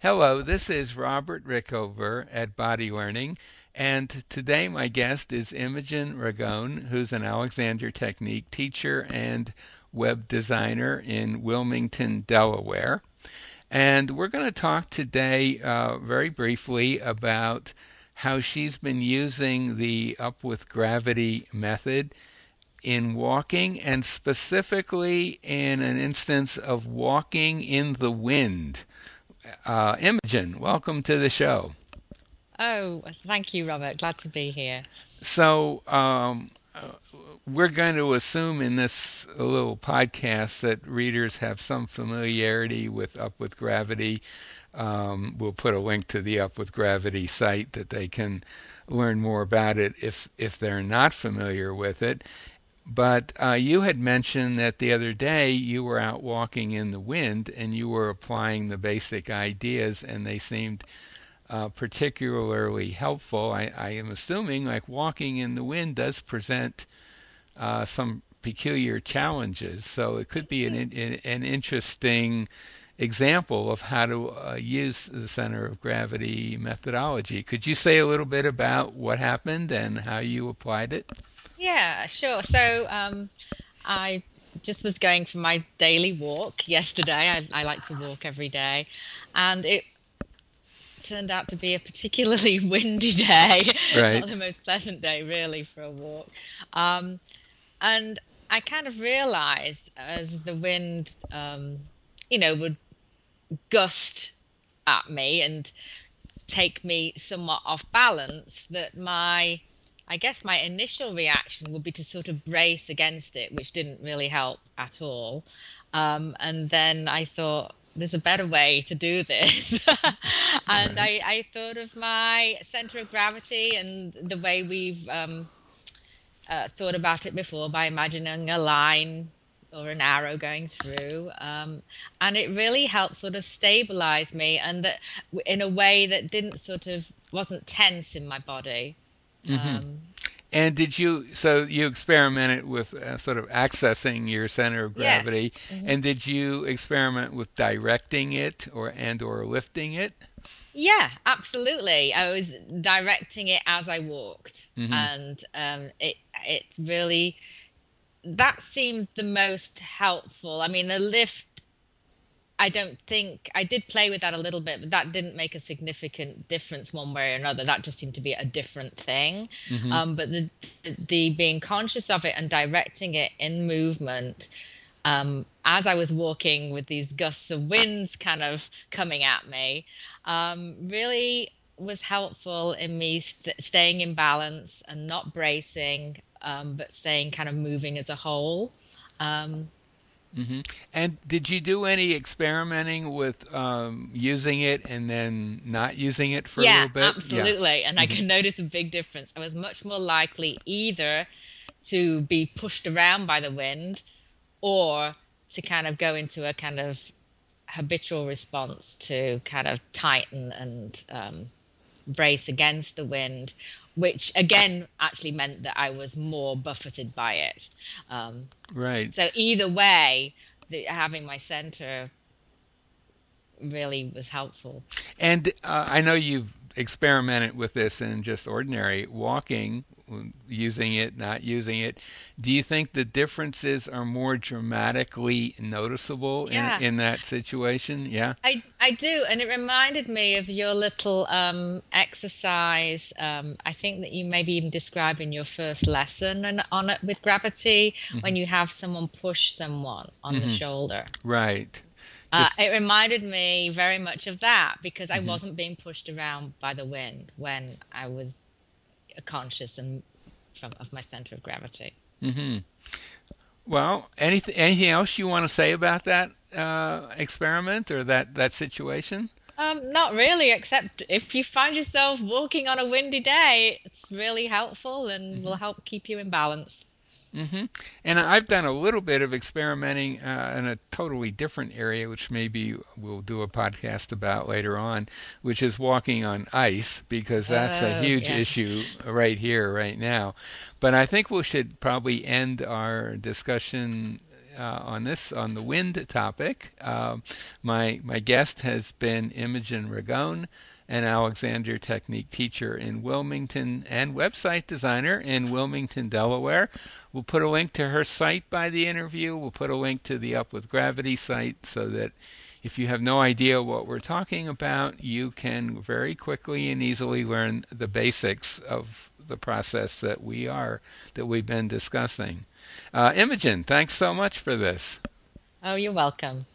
Hello, this is Robert Rickover at Body Learning, and today my guest is Imogen Ragone, who's an Alexander Technique teacher and web designer in Wilmington, Delaware. And we're going to talk today very briefly about how she's been using the Up with Gravity method in walking, and specifically in an instance of walking in the wind. Imogen, welcome to the show. Oh, thank you, Robert. Glad to be here. So, we're going to assume in this little podcast that readers have some familiarity with Up with Gravity. We'll put a link to the Up with Gravity site that they can learn more about it if they're not familiar with it. But you had mentioned that the other day you were out walking in the wind and you were applying the basic ideas, and they seemed particularly helpful. I am assuming like walking in the wind does present some peculiar challenges, so it could be an interesting example of how to use the center of gravity methodology. Could you say a little bit about what happened and how you applied it? Yeah, sure. I just was going for my daily walk yesterday. I like to walk every day, and it turned out to be a particularly windy day, not Right. the most pleasant day, really, for a walk. Um, and I kind of realized as the wind, would gust at me and take me somewhat off balance, that I guess my initial reaction would be to sort of brace against it, which didn't really help at all. And then I thought, there's a better way to do this. And Right. I thought of my center of gravity and the way we've thought about it before by imagining a line or an arrow going through. And it really helped sort of stabilize me, and that in a way that didn't sort of wasn't tense in my body. hmm Um, And so you experimented with sort of accessing your center of yes. gravity, and did you experiment with directing it or lifting it? Yeah, absolutely. I was directing it as I walked, hmm and it really that seemed the most helpful. I mean, the lift, I don't think I did play with that a little bit, but that didn't make a significant difference one way or another. That just seemed to be a different thing. hmm But the being conscious of it and directing it in movement, as I was walking with these gusts of winds kind of coming at me, really was helpful in me staying in balance and not bracing, but staying kind of moving as a whole. Um, hmm And did you do any experimenting with using it and then not using it for a yeah, little bit? Yeah. absolutely. And I hmm can notice a big difference. I was much more likely either to be pushed around by the wind or to kind of go into a kind of habitual response to kind of tighten and brace against the wind, which again actually meant that I was more buffeted by it. Um, Right. so either way, having my center really was helpful. And I know you've experimented with this in just ordinary walking, using it, not using it. Do you think the differences are more dramatically noticeable Yeah, in that situation? Yeah. I do, and it reminded me of your little exercise. I think that you maybe even describe in your first lesson and on it with gravity hmm when you have someone push someone on the hmm shoulder. Right. Just. It reminded me very much of that because I hmm wasn't being pushed around by the wind when I was conscious and of my center of gravity. hmm Well, anything else you want to say about that experiment or that situation? Not really, except if you find yourself walking on a windy day, it's really helpful and will help keep you in balance. hmm And I've done a little bit of experimenting in a totally different area, which maybe we'll do a podcast about later on, which is walking on ice, because that's a Oh, huge yes. issue right here, right now. But I think we should probably end our discussion on the wind topic. My guest has been Imogen Ragone, an Alexander Technique teacher in Wilmington and website designer in Wilmington, Delaware. We'll put a link to her site by the interview. We'll put a link to the Up with Gravity site so that if you have no idea what we're talking about, you can very quickly and easily learn the basics of the process that we've been discussing. Imogen, thanks so much for this. Oh, you're welcome.